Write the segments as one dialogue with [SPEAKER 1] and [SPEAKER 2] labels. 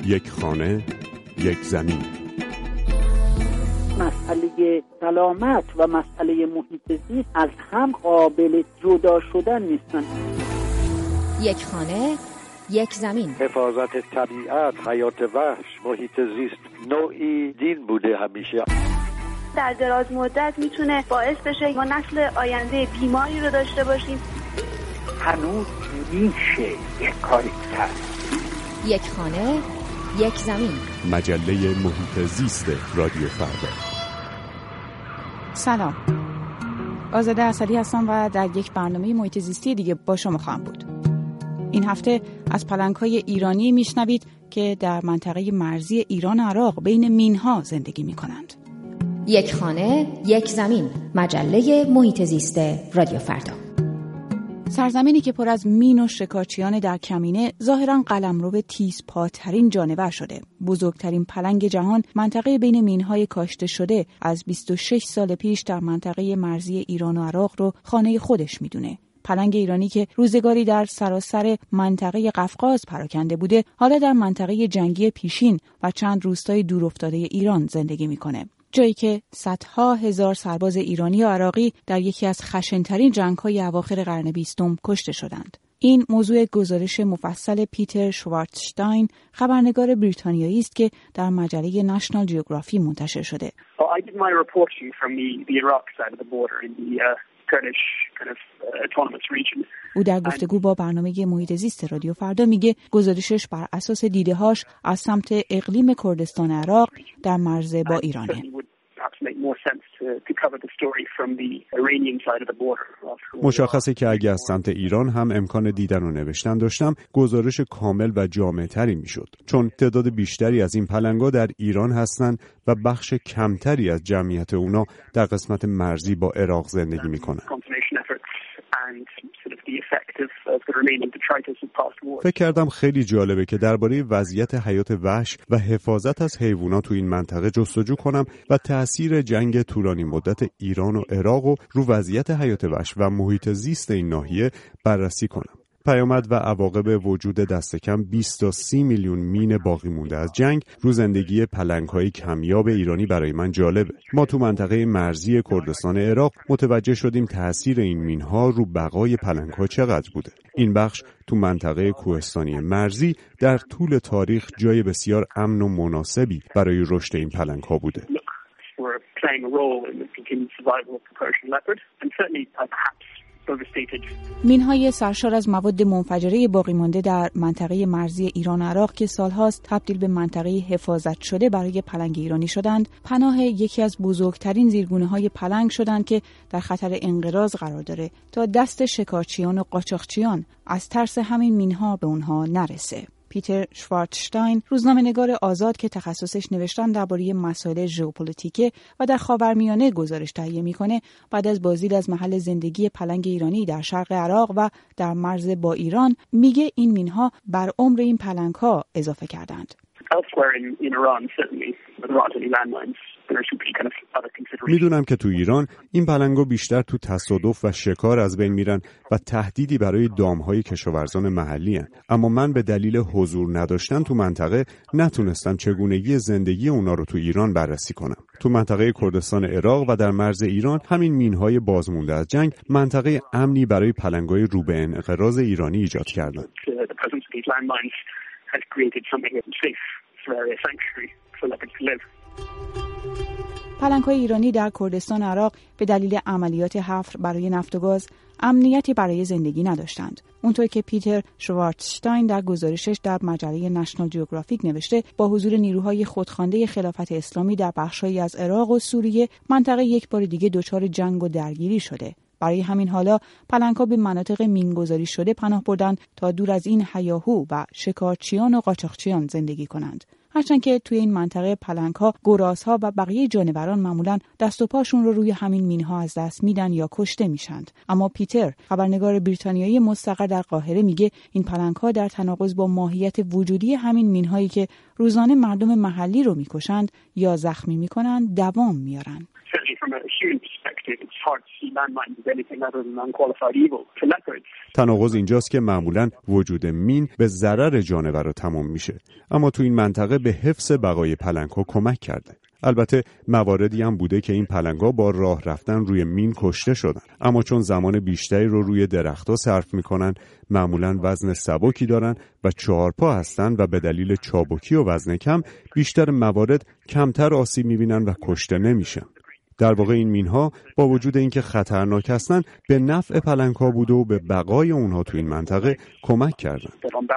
[SPEAKER 1] یک خانه، یک زمین.
[SPEAKER 2] مسئله سلامت و مسئله محیط زیست از هم قابل جدا شدن نیستن.
[SPEAKER 3] یک خانه، یک زمین.
[SPEAKER 4] حفاظت طبیعت، حیات وحش، محیط زیست نوعی دین بوده همیشه.
[SPEAKER 5] در دراز مدت میتونه باعث بشه ما نسل آینده بیماری رو داشته باشیم.
[SPEAKER 2] هنوز میشه یک کاری کرد.
[SPEAKER 3] یک خانه، یک زمین.
[SPEAKER 1] مجله محیط زیست رادیو فردا.
[SPEAKER 6] سلام، آزاده اسدی هستم و در یک برنامه محیط زیستی دیگه با شما خواهم بود. این هفته از پلنگ‌های ایرانی میشنوید که در منطقه مرزی ایران و عراق بین مین‌ها زندگی می‌کنند.
[SPEAKER 3] یک خانه، یک زمین. مجله محیط زیست رادیو فردا.
[SPEAKER 6] سرزمینی که پر از مین و شکارچیان در کمینه ظاهراً قلمرو تیزپاترین جانور شده. بزرگترین پلنگ جهان منطقه بین مین‌های کاشته شده از 26 سال پیش در منطقه مرزی ایران و عراق رو خانه خودش میدونه. پلنگ ایرانی که روزگاری در سراسر منطقه قفقاز پراکنده بوده، حالا در منطقه جنگی پیشین و چند روستای دورافتاده ایران زندگی میکنه. جایی که صدها هزار سرباز ایرانی و عراقی در یکی از خشن‌ترین جنگ‌های اواخر قرن 20 کشته شدند. این موضوع گزارش مفصل پیتر شوارتشتاین، خبرنگار بریتانیایی است که در مجله نشنال جیوگرافی منتشر شده. او در گفتگو با برنامه محیط زیست رادیو فردا میگه گزارشش بر اساس دیده‌هاش از سمت اقلیم کردستان عراق در مرز با ایرانه.
[SPEAKER 1] مشخصه که اگه از سمت ایران هم امکان دیدن و نوشتن داشتم، گزارش کامل و جامع‌تری میشد، چون تعداد بیشتری از این پلنگا در ایران هستن و بخش کمتری از جمعیت اونا در قسمت مرزی با عراق زندگی میکنن. فکر کردم خیلی جالبه که درباره وضعیت حیات وحش و حفاظت از حیوانات تو این منطقه جستجو کنم و تأثیر جنگ طولانی مدت ایران و عراق رو وضعیت حیات وحش و محیط زیست این ناحیه بررسی کنم. پیامد و عواقب وجود دست کم 20 تا 30 میلیون مین باقی مونده از جنگ رو زندگی پلنگ‌های کمیاب ایرانی برای من جالبه. ما تو منطقه مرزی کردستان عراق متوجه شدیم تأثیر این مین‌ها رو بقای پلنگ‌ها چقدر بوده. این بخش تو منطقه کوهستانی مرزی در طول تاریخ جای بسیار امن و مناسبی برای رشد این پلنگ‌ها بوده.
[SPEAKER 6] مین‌های سرشار از مواد منفجره باقی مانده در منطقه مرزی ایران و عراق که سالهاست تبدیل به منطقه حفاظت شده برای پلنگ ایرانی شدند، پناه یکی از بزرگترین زیرگونه‌های پلنگ شدند که در خطر انقراض قرار داره تا دست شکارچیان و قاچاقچیان از ترس همین مین‌ها به اونها نرسه. پیتر شوارتشتاین، روزنامه‌نگار آزاد که تخصصش نوشتن درباره مسائل ژئوپلیتیکه و در خاورمیانه گزارش تهیه میکنه، بعد از بازدید از محل زندگی پلنگ ایرانی در شرق عراق و در مرز با ایران، میگه این مینها بر عمر این پلنگ‌ها اضافه کردند.
[SPEAKER 1] میدونم که تو ایران این پلنگا بیشتر تو تصادف و شکار از بین میرن و تهدیدی برای دامهای کشاورزان محلی هن. اما من به دلیل حضور نداشتن تو منطقه نتونستم چگونگی زندگی اونا رو تو ایران بررسی کنم. تو منطقه کردستان عراق و در مرز ایران همین مینهای بازمونده از جنگ منطقه امنی برای پلنگای رو به انقراض ایرانی ایجاد کردن.
[SPEAKER 6] پلنگ‌های ایرانی در کردستان عراق به دلیل عملیات حفر برای نفت و گاز امنیتی برای زندگی نداشتند. اونطور که پیتر شوارتشتاین در گزارشش در مجله نشنال جیوگرافیک نوشته، با حضور نیروهای خودخوانده خلافت اسلامی در بخش‌هایی از عراق و سوریه، منطقه یک بار دیگه دچار جنگ و درگیری شده. برای همین حالا پلنگ‌ها به مناطق مین‌گذاری شده پناه بردند تا دور از این هیاهو و شکارچیان و قاچاقچیان زندگی کنند. هرچند که توی این منطقه پلنگ‌ها، گرازها و بقیه جانوران معمولاً دست و پاشون رو روی همین مین‌ها از دست میدن یا کشته میشند. اما پیتر، خبرنگار بریتانیایی مستقر در قاهره، میگه این پلنگ‌ها در تناقض با ماهیت وجودی همین مین‌هایی که روزانه مردم محلی رو میکشند یا زخمی میکنند دوام میارن.
[SPEAKER 1] تناقض اینجاست که معمولاً وجود مین به ضرر جانور تمام میشه، اما تو این منطقه به حفظ بقای پلنگ‌ها کمک کرده. البته مواردی هم بوده که این پلنگ‌ها با راه رفتن روی مین کشته شدن، اما چون زمان بیشتری رو روی درخت‌ها صرف می‌کنن، معمولاً وزن سبکی دارن و 4 پا هستن و به دلیل چابکی و وزن کم بیشتر موارد کمتر آسیب می‌بینن و کشته نمیشن. در واقع این مین‌ها با وجود اینکه خطرناک هستن به نفع پلنگ‌ها بوده و به بقای اونها تو این منطقه کمک کردن.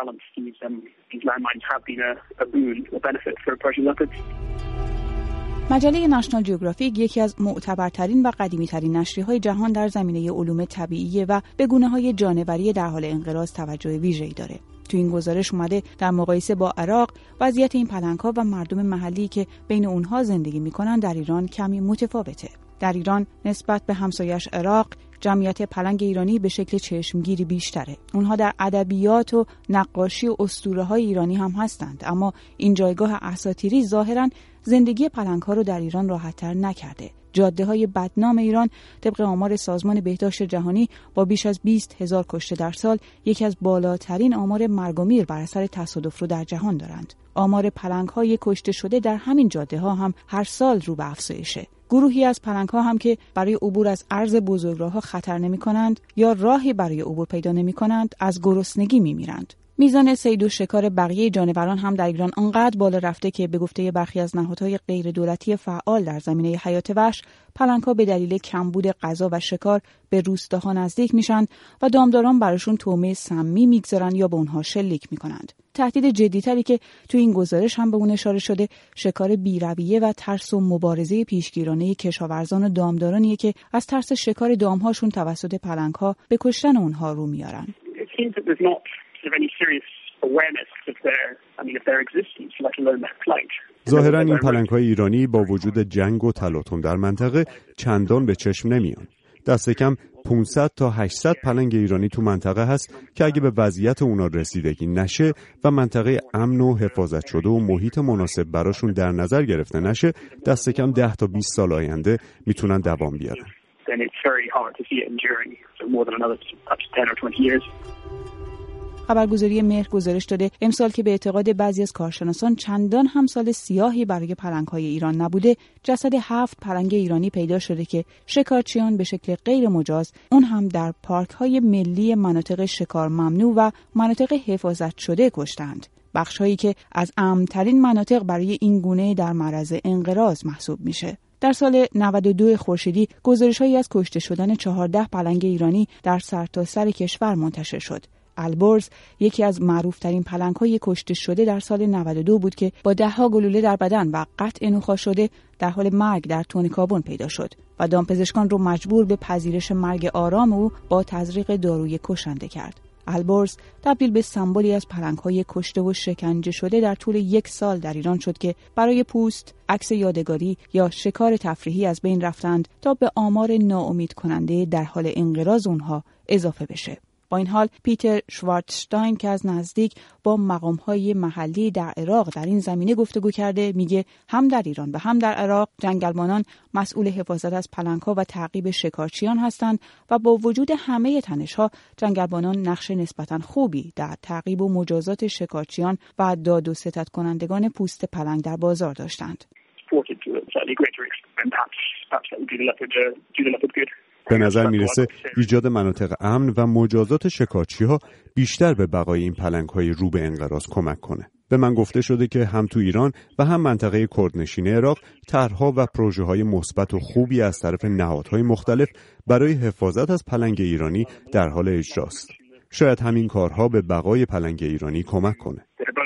[SPEAKER 6] مجله نشنال جیوگرافیک یکی از معتبرترین و قدیمی‌ترین نشریه‌های جهان در زمینه علوم طبیعی و به گونه‌های جانوری در حال انقراض توجه ویژه‌ای داره. تو این گزارش اومده در مقایسه با عراق وضعیت این پلنگ‌ها و مردم محلی که بین اونها زندگی می‌کنن در ایران کمی متفاوته. در ایران نسبت به همسایش عراق جمعیت پلنگ ایرانی به شکل چشمگیری بیشتره. اونها در ادبیات و نقاشی و اسطوره‌های ایرانی هم هستند، اما این جایگاه اساطیری ظاهراً زندگی پلنگ‌ها رو در ایران راحت‌تر نکرده. جاده‌های بدنام ایران طبق آمار سازمان بهداشت جهانی با بیش از 20,000 کشته در سال یکی از بالاترین آمار مرگ و میر بر اثر تصادف رو در جهان دارند. آمار پلنگ‌های کشته شده در همین جاده‌ها هم هر سال رو به افزایشه. گروهی از پلنگ‌ها هم که برای عبور از عرض بزرگراه‌ها خطر نمی‌کنند یا راهی برای عبور پیدا نمی‌کنند از گرسنگی می‌میرند. میزان صید و شکار بقیه جانوران هم در ایران آنقدر بالا رفته که به گفته برخی از نهادهای غیر دولتی فعال در زمینه حیات وحش، پلنگ‌ها به دلیل کمبود غذا و شکار به روستاها نزدیک میشن و دامداران براشون طعمه سمی میگذارن یا به اونها شلیک میکنند. تهدید جدی‌تری که تو این گزارش هم به اون اشاره شده، شکار بی‌رویه و ترس و مبارزه پیشگیرانه کشاورزان و دامدارانیه که از ترس شکار دامهاشون توسط پلنگ‌ها به کشتن اونها رو میارن.
[SPEAKER 1] ظاهراً این پلنگ‌های ایرانی با وجود جنگ و تلاطم در منطقه چندان به چشم نمیان. دست کم 500 تا 800 پلنگ ایرانی تو منطقه هست که اگه به وضعیت اونا رسیدگی نشه و منطقه امن و حفاظت شده و محیط مناسب براشون در نظر گرفته نشه، دست کم 10 تا 20 سال آینده میتونن دوام بیارن.
[SPEAKER 6] خبرگزاری مهر گزارش داده امسال که به اعتقاد بعضی از کارشناسان چندان هم سال سیاهی برای پلنگ‌های ایران نبوده، جسد 7 پلنگ ایرانی پیدا شده که شکارچیان به شکل غیر مجاز، اون هم در پارک‌های ملی مناطق شکار ممنوع و مناطق حفاظت شده کشتند. بخش‌هایی که از امن‌ترین مناطق برای این گونه در معرض انقراض محسوب میشه. در سال 92 خورشیدی گزارش‌هایی از کشته شدن 14 پلنگ ایرانی در سرتاسر کشور منتشر شد. البرز یکی از معروف‌ترین پلنگ‌های کشته شده در سال 92 بود که با 10 گلوله در بدن و قطع نخاع شده در حال مرگ در تن کابون پیدا شد و دامپزشکان رو مجبور به پذیرش مرگ آرام او با تزریق داروی کشنده کرد. البرز تبدیل به سمبولی از پلنگ‌های کشته و شکنجه شده در طول 1 سال در ایران شد که برای پوست، عکس یادگاری یا شکار تفریحی از بین رفتند تا به آمار ناامید کننده در حال انقراض اونها اضافه بشه. با این حال پیتر شوارتشتاین که از نزدیک با مقام‌های محلی در عراق در این زمینه گفتگو کرده، میگه هم در ایران و هم در عراق جنگلبانان مسئول حفاظت از پلنگ‌ها و تعقیب شکارچیان هستند و با وجود همه تنش‌ها جنگلبانان نقش نسبتاً خوبی در تعقیب و مجازات شکارچیان و داد و ستد کنندگان پوست پلنگ در بازار داشتند.
[SPEAKER 1] به نظر میرسه ایجاد مناطق امن و مجازات شکارچی‌ها بیشتر به بقای این پلنگ‌های رو به انقراض کمک کنه. به من گفته شده که هم تو ایران و هم منطقه کردنشین عراق طرح‌ها و پروژه‌های مثبت و خوبی از طرف نهادهای مختلف برای حفاظت از پلنگ ایرانی در حال اجراست. شاید همین کارها به بقای پلنگ ایرانی کمک کنه.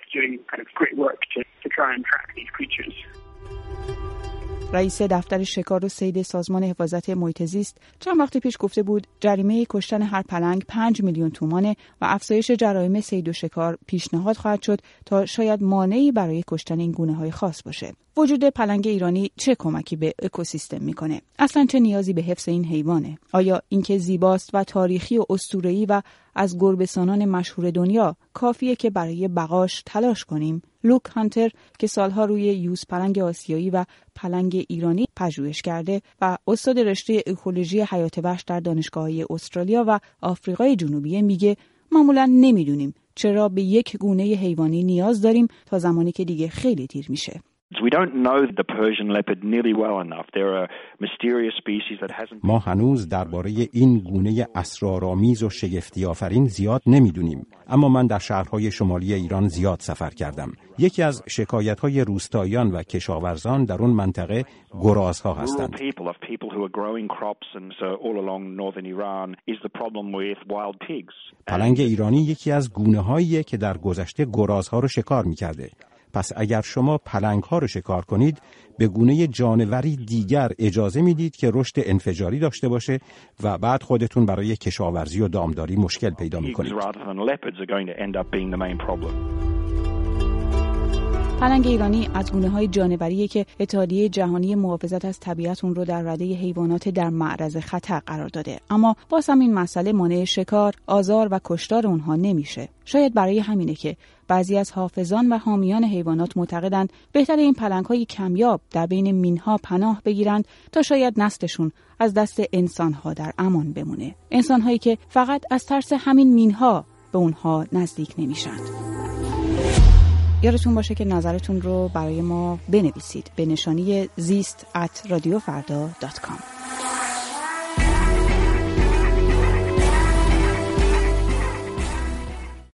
[SPEAKER 6] رئیس دفتر شکار و صید سازمان حفاظت محیط زیست چند وقت پیش گفته بود جریمه کشتن هر پلنگ 5 میلیون تومانه و افزایش جرایم صید و شکار پیشنهاد خواهد شد تا شاید مانعی برای کشتن این گونه‌های خاص باشه. وجود پلنگ ایرانی چه کمکی به اکوسیستم میکنه؟ اصلا چه نیازی به حفظ این حیوانه؟ آیا اینکه زیباست و تاریخی و اسطوره‌ای و از گربه‌سانان مشهور دنیا کافیه که برای بقاش تلاش کنیم. لوک هانتر که سالها روی یوز پلنگ آسیایی و پلنگ ایرانی پژوهش کرده و استاد رشته اکولوژی حیات وحش در دانشگاه‌های استرالیا و آفریقای جنوبی میگه معمولاً نمیدونیم چرا به یک گونه حیوانی نیاز داریم تا زمانی که دیگه خیلی دیر میشه.
[SPEAKER 7] ما هنوز درباره این گونه اسرارآمیز و شگفتی آفرین زیاد نمیدونیم، اما من در شهرهای شمالی ایران زیاد سفر کردم. یکی از شکایت‌های روستاییان و کشاورزان در اون منطقه گرازها هستند. پلنگ ایرانی یکی از گونه‌هاییه که در گذشته گرازها رو شکار می‌کرده. پس اگر شما پلنگ‌ها رو شکار کنید، به گونه جانوری دیگر اجازه میدید که رشد انفجاری داشته باشه و بعد خودتون برای کشاورزی و دامداری مشکل پیدا می‌کنید.
[SPEAKER 6] پلنگ ایرانی از گونه‌های جانوریه که اتحادیه جهانی محافظت از طبیعت اون رو در رده حیوانات در معرض خطر قرار داده، اما باز هم این مسئله مانع شکار، آزار و کشتار اونها نمیشه. شاید برای همینه که بعضی از حافظان و حامیان حیوانات معتقدند بهتر این پلنگ‌های کمیاب در بین مین‌ها پناه بگیرند تا شاید نسلشون از دست انسان‌ها در امان بمونه. انسان‌هایی که فقط از ترس همین مین‌ها به اونها نزدیک نمیشن. یادتون باشه که نظرتون رو برای ما بنویسید به نشانی زیست@radiofarda.com.